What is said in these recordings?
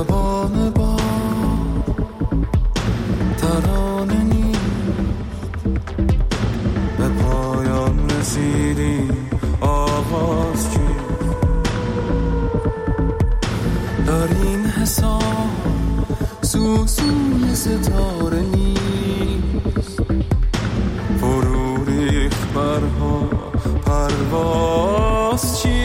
شبانه با ترانه نیست به پایان رسیدی آغاز چی دارین حساب سوسوی ستاره نیست فرو ریخت برها پرواز چیست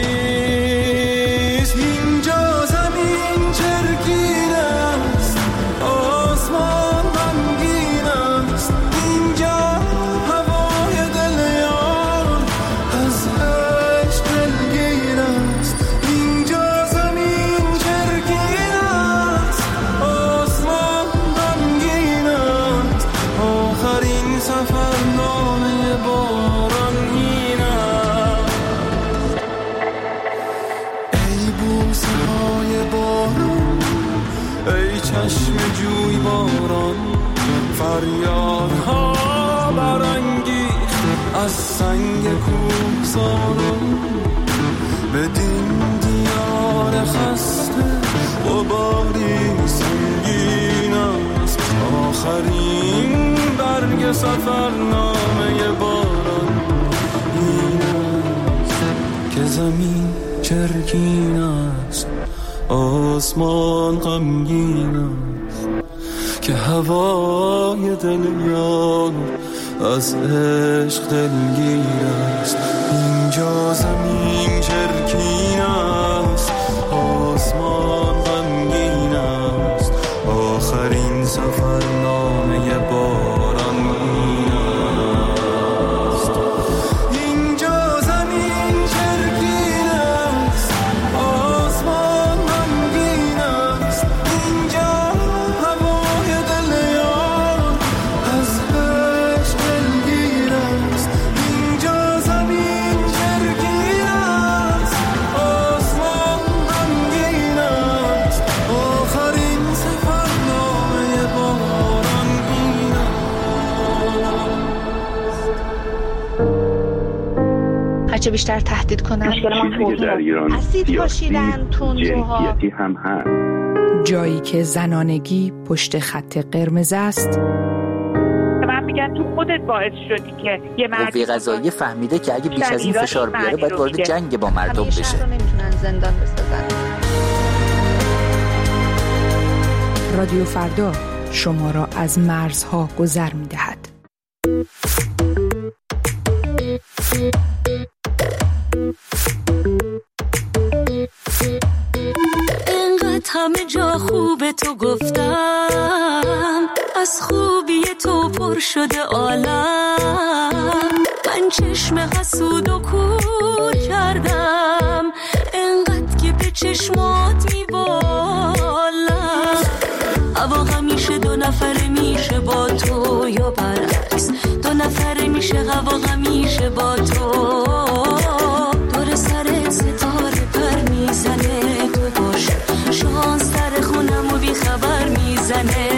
اینجا زمین چرکین است آسمان غمگین است اینجا هوای دل یار از عشق دلگیر است اینجا زمین چرکین است آسمان غمگین است آخرین سفرنامه باران این است ای بوسه های باران ای چشم جوی باران فریادها برانگیخت از سنگ کوهساران بدین دیار خسته غباری سنگین است آخرین برگ سفرنامه باران این است که زمین چرکین است آسمان غمگین است که هوای دل یار از عشق دلگیر است اینجا زمین چرکین است آسمان غمگین است آخرین سفرنامه باران این است اینجا زمین چرکین است آسمان غمگین است اینجا هوای دل یار از عشق دلگیر است اینجا زمین چرکین است آسمان غمگین است آخرین سفرنامه باران این هرچه بیشتر تهدید کنن چیزی که در ایران اسید پاشیدن تندروها جنسیتی هم هست. جایی که زنانگی پشت خط قرمز است. من میگن تو خودت باعث شدی که یه قوه قضاییه فهمیده که اگه بیش از این فشار بیاره باید وارد جنگ با مردم بشه. شهر رو نمیتونن زندان بسازن. رادیو فردا شما را از مرزها گذر می‌دهد. انقدر همه جا خوب تو گفتم از خوبی تو پر شده عالم من چشم حسود و کور کردم انقدر که به چشمات میبالم هوا همیشه دو نفره میشه با تو یا برعکس دو نفره میشه هوا همیشه با تو دور سر ستاره پر میزنه تو باشه شانس در خونم و بی خبر میزنه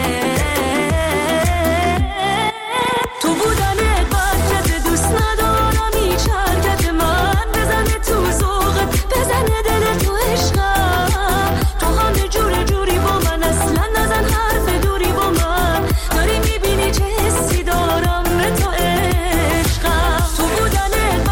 تو بودنت برکت دوست ندارم هیچ حرکت من بزنه تو ذوقت بزنه دل تو عشقم تو همه جور جوری با من اصلا نزن حرف دوری با من داری میبینی چه حسی دارم به تو عشقم تو بودنت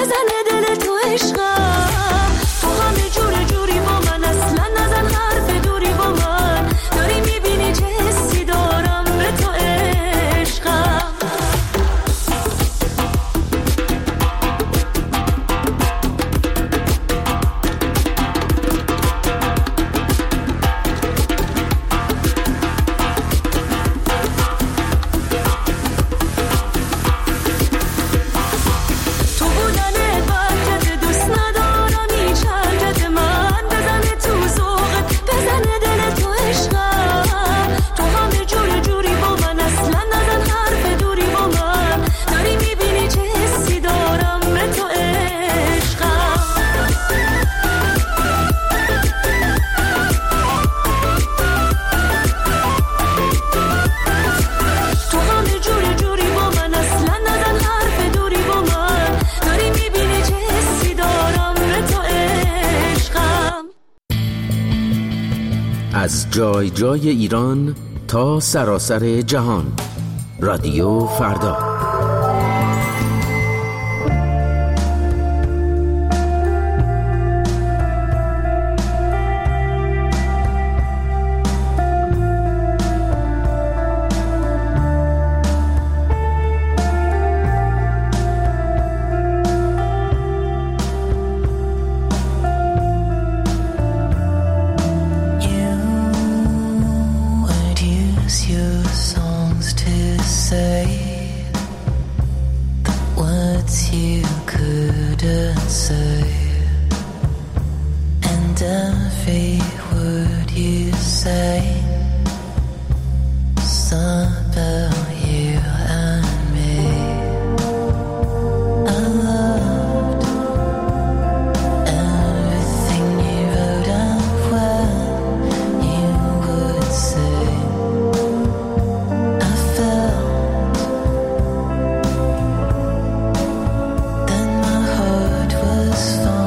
بزنه دل تو عشقم، تو همه جور جوری با من، اصلا نزن حرف دوری با من، داری میبینی چه حسی دارم به تو عشقم. از جای جای ایران تا سراسر جهان، رادیو فردا. Then my heart was fine.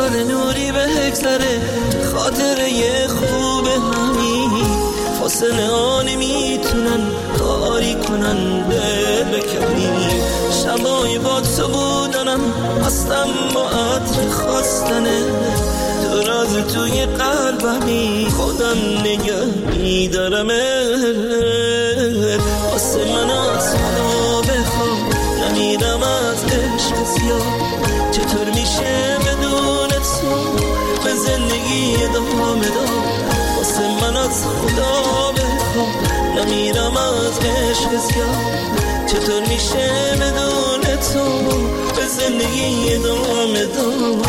سال نوری بگذره خاطره خوب همین فاصله ها نمیتونن کاری کنن دل بکنی شبای با تو بودنم هستم با عطر خواستنه تو راز توی قلبمی خودم نگه میدارم واسه من از خدا بخوام نمیرم از عشق سیاه چطور میشه بدون تو به زندگی ادامه دار واسه من از خدا بخوام نمیرم از عشق سیاه چطور میشه بدون تو به زندگی ادامه دار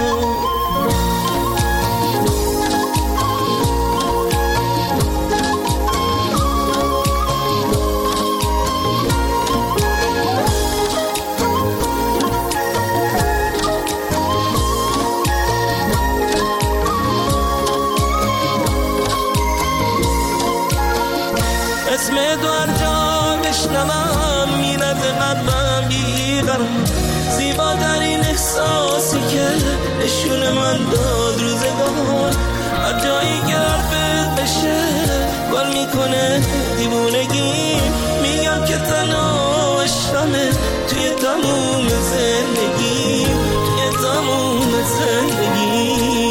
اسم تو هر جا بشنوم میرد قلبم بیقرار زیباترین احساسی که نشون من داد روزگار هر جایی که حرفت بشه گل میکنه دیوونگی میگم که تنها عشقمه توی تموم زندگی توی تموم زندگی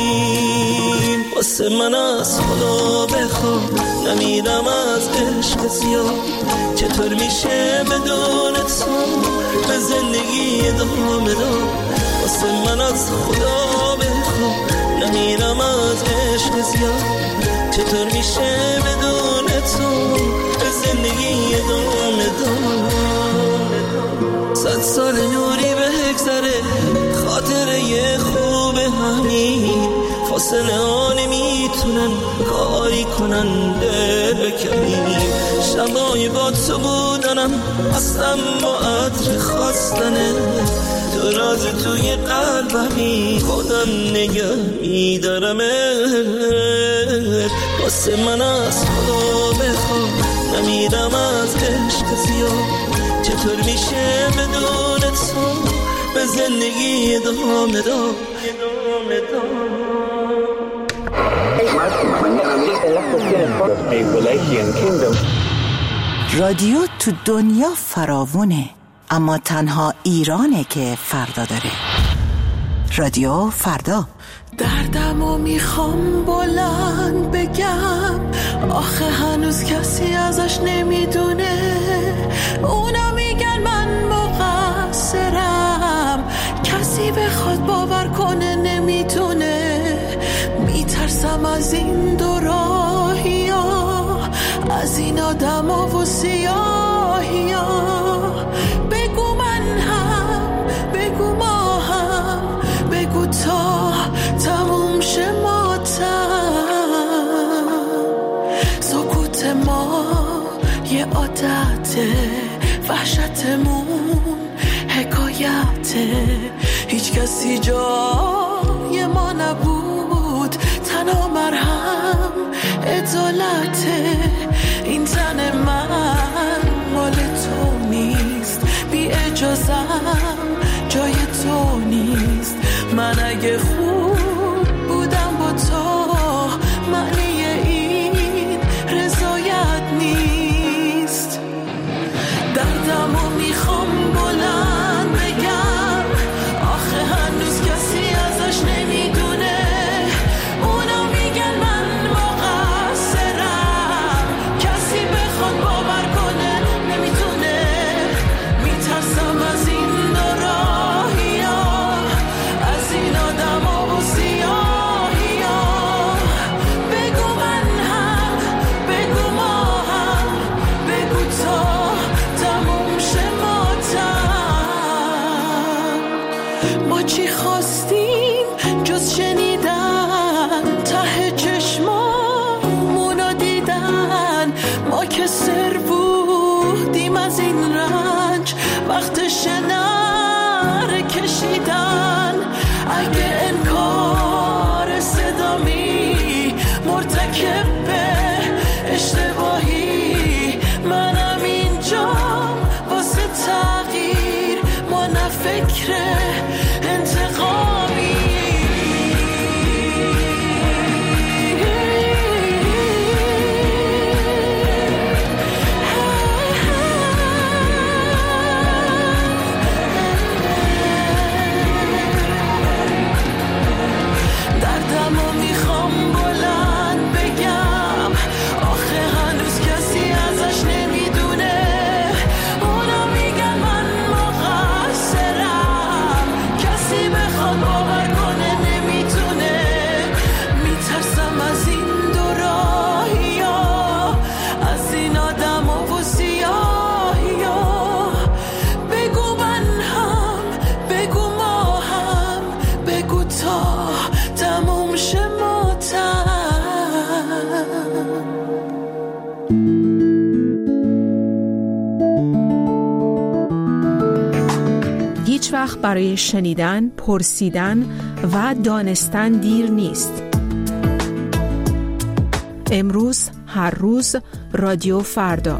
واسه من از خدا بخوام نمیرم از عشق سیاه چطور میشه بدون تو به زندگی ادامه دار واسه من از خدا بخوام نمیرم از عشق سیاه چطور میشه بدون تو به زندگی ادامه دار 100 سال نوری بگذره خاطره خوب همین فاصله ها نمیتونن کاری کنن دل بکنی شبای با تو بودنم هستم با عطر خواستنه تو راز توی قلبمی خودم نگه میدارم واسه من از خدا بخوام نمیرم از عشق سیاه چطور میشه بدون تو به زندگی ادامه دار رادیو تو دنیا فراوونه اما تنها ایرانه که فردا داره. رادیو فردا. دردمو میخوام بلند بگم آخه هنوز کسی ازش نمیدونه اونا میگن من مقصرم کسی بخواد باور کنه نمیتونه میترسم از این دو راهی ها از این آدم ها و سیاهی ها بگو من هم بگو ما هم بگو تا تموم شه ماتم سکوت ما یه عادته وحشتمون حکایته هیچ کسی جای ما نبود تنها مرهم عدالته این تن من مال تو نیست بی اجازم جای تو نیست من اگه خوب بودم با تو معنی این رضایت نیست دردمو میخوام بلند بگم آخه هنوز کسی ازش نمیدونه اونا میگن من مقصرم کسی بخواد باور کنه نمیتونه میترسم از این دو راهی ها از این آدم ها و سیاهی ها بگو من هم بگو ما هم بگو تا تموم شه ماتم ما چی خواستیم جز شنیدن ته چشمامونو دیدن ما که سر بودیم از این رنج وقت شنر کشیدن اگه انکار صدامی مرتکب به اشتباهی منم اینجا واسه تغییر ما نه فکر انتقامی میخواد باور کنه نمیتونه، میترسم از این دو راهیا، از این آدم و سیاهیا. بگو من هم، بگو ما هم، بگو تا تموم شه ماتم. هیچ وقت برای شنیدن، پرسیدن و دانستن دیر نیست. امروز، هر روز، رادیو فردا.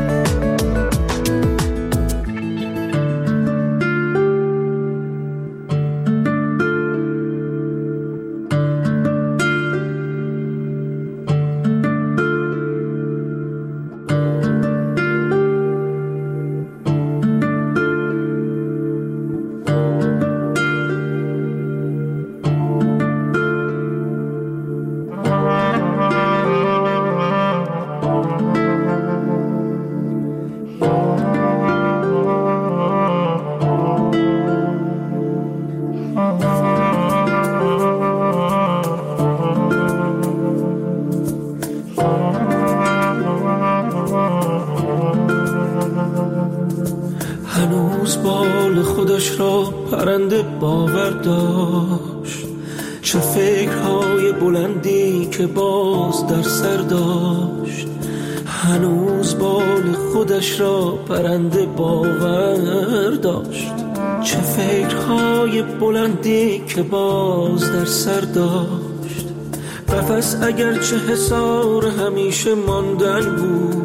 هنوز بال خودش را پرنده باور داشت، چه فکرهای بلندی که باز در سر داشت. هنوز بال خودش را پرنده باور داشت، چه فکرهای بلندی که باز در سر داشت. قفس اگرچه حصار همیشه ماندن بود،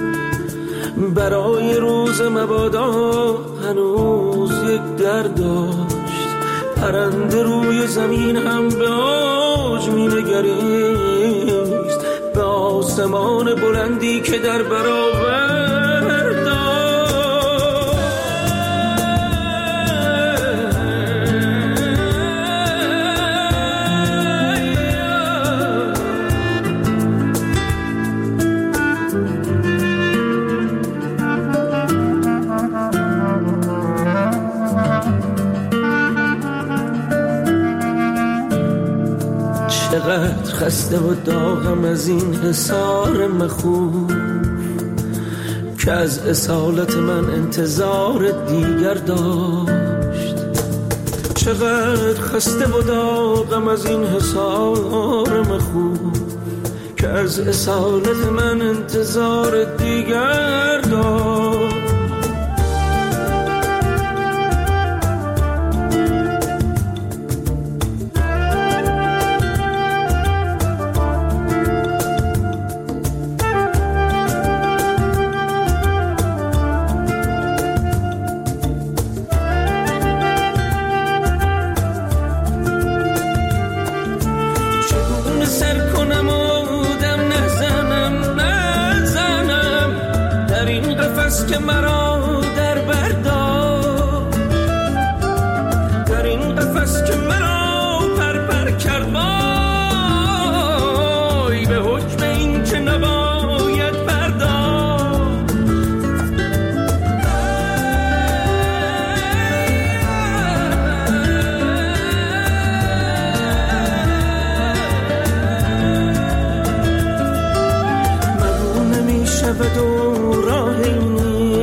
برای روز مبادا هنوز یک در داشت. پرنده روی زمین هم به اوج می نگریست، به آسمان بلندی که در برابر داشت. چقدر خسته و داغم از این حصار مخوف که از اصالت من انتظار دیگر داشت. چقدر خسته و داغم از این حصار مخوف که از اصالت من انتظار دیگر داشت. که مرا در برداشت، در این قفس که مرا پر کرد، وای به حکم این که نباید پرداخت. مگو نمیشود و راهی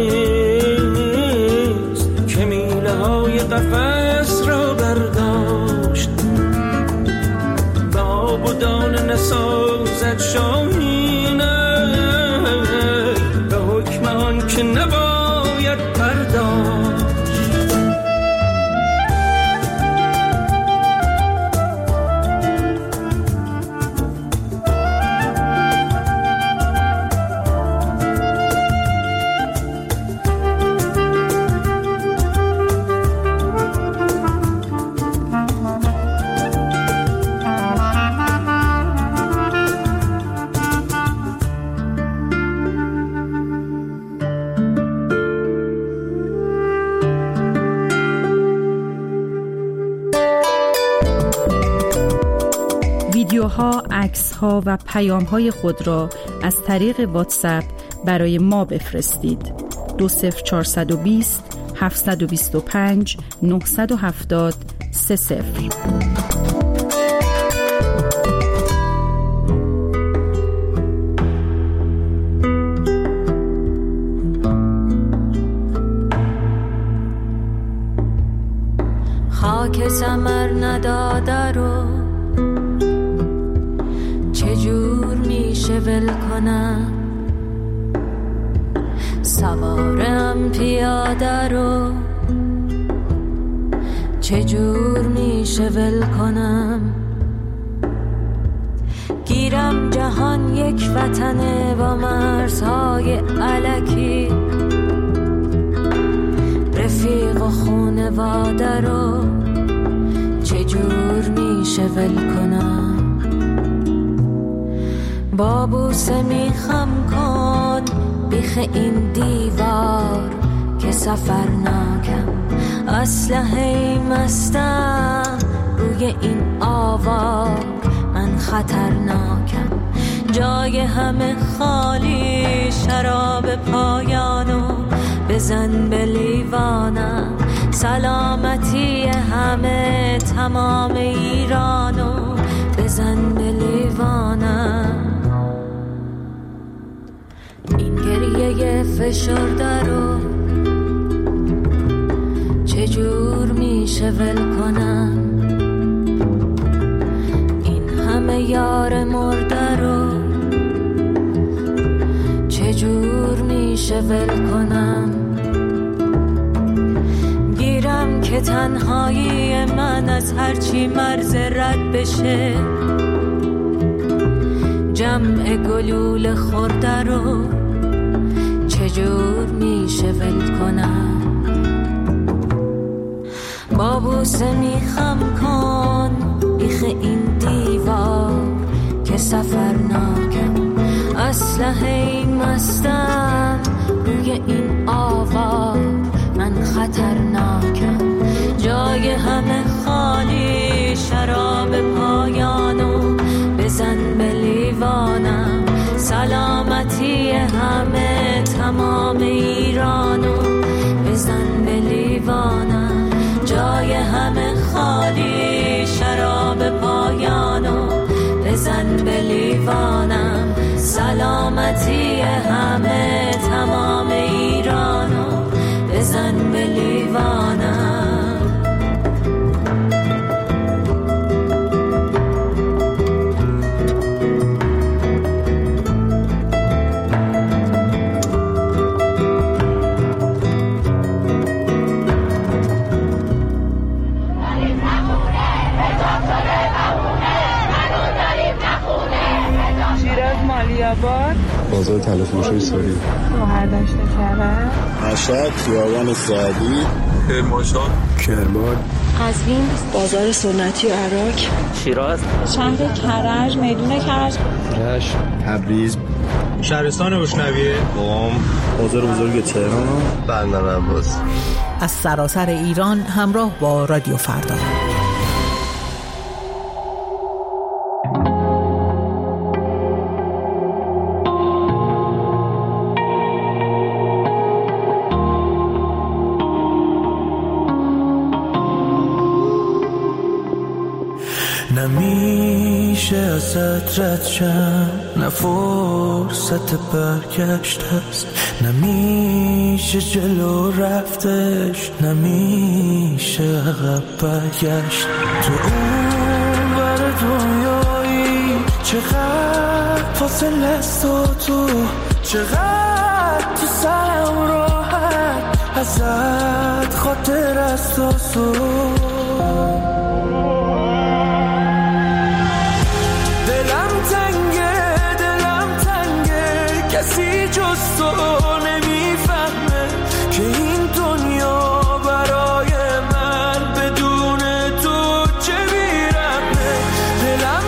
قفس را برداشت، به آب و دانه نسازد شاهینه، به حکم آن که نباید پرداخت. ویدیوها، عکس‌ها و پیام‌های خود را از طریق واتساپ برای ما بفرستید. 20420 725 970 خاک ثمر نداده رو چجور میشه ول کنم، سوارم پیاده رو چجور میشه ول کنم. گیرم جهان یک وطنه با مرزهای الکی، رفیق و خونواده رو چجور میشه ول کنم. با بوسه میخم کن بیخ این دیوار که سفر ناکم، اسلحه مستم روی این آوار، من خطرناکم. جای همه خالی، شراب پایانو بزن به لیوانم. سلامتی همه تمام ایرانو بزن به لیوانم. این گریه فشرده رو چجور میشه ول کنم. این همه یار مرده رو چجور میشه ول کنم. گیرم که تنهایی من از هرچی مرز رد بشه، جمع گلول خورده رو چجور میشه ول کنم. با بوسه میخم کن بیخ این دیوار که سفر ناکم، اسلحه مستم روی این آوار، من خطرناکم. جای همه خالی، شراب پایانو بزن به لیوانم. سلامتی همه تمام ایرانو بزن به لیوانم. جای همه خالی، شراب پایانو بزن به لیوانم. سلامتی همه تمام ایرانو بزن به لیوانم. بازار تلفروشی ساری، شهردشت کرد، مشهد، خیابان سعدی، کرمانشاه، کرمان، قزوین، بازار سنتی و عراق، شیراز، شهر کرج، میدون کرج، رشت، تبریز، شهرستان روشنویه، قم، بازار بزرگ تهران، بندر عباس. از سراسر ایران همراه با رادیو فردا. نمیشه ازت رد شم، نه فرصت برگشت هست، نمیشه جلو رفتش، نمیشه عقب برگشت. تو اون بر دنیایی چقدر فاصله است و تو چقدر تو سرم راحت، ازت خاطر است و کسی جز تو نمیفهمه که این دنیا برای من بدون تو چه بیرمه. دلم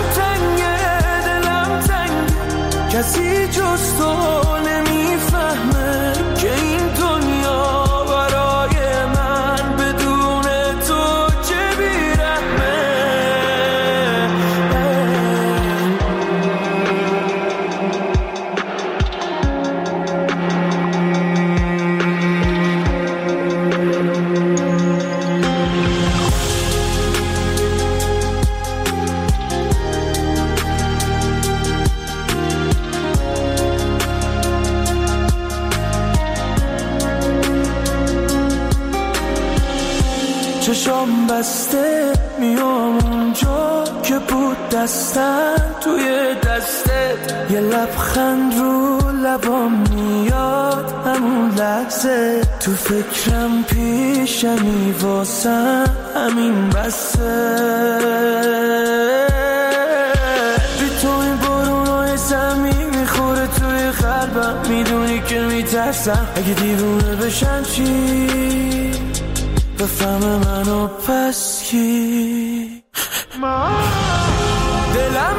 تنگه کسی جز تو نمیفهمه که این دنیا برای من بدون تو چه بیرمه. بسته میام اونجا که بود دستن توی دستت، یه لبخند رو لبام میاد همون لحظه، تو فکرم پیشمی واسم همین بسته. بی تو این بارونای زمین میخوره توی قلبم، میدونی که میترسم اگه دیوونه بشن چی، بفهم منو پس کی. دلم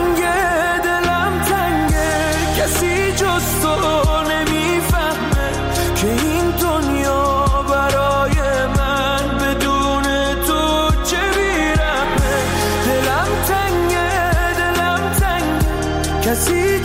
تنگه کسی جز تو نمیفهمه که این دنیا برای من بدون تو چه بیرمه. دلم تنگه کسی